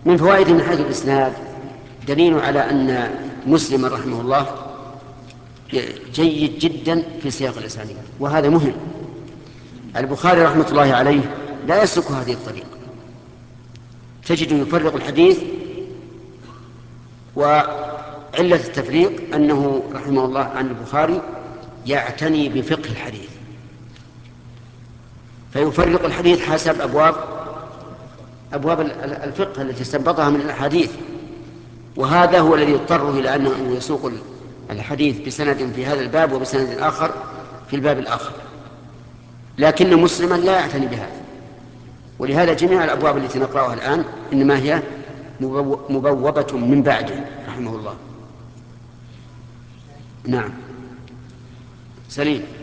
من فوائد من حيث الإسناد دليل على أن مسلم رحمه الله جيد جدا في سياق الأسانيد، وهذا مهم. البخاري رحمة الله عليه لا يسلك هذه الطريقة، تجد يفرق الحديث، وعلة التفريق أنه رحمه الله عن البخاري يعتني بفقه الحديث، فيفرق الحديث حسب أبواب الفقه التي استنبطها من الأحاديث، وهذا هو الذي يضطره إلى أنه يسوق الحديث بسند في هذا الباب وبسند آخر في الباب الآخر. لكن مسلما لا يعتني بهذا، ولهذا جميع الأبواب التي نقرأها الآن إنما هي مبوبة من بعده رحمه الله. نعم. سليم.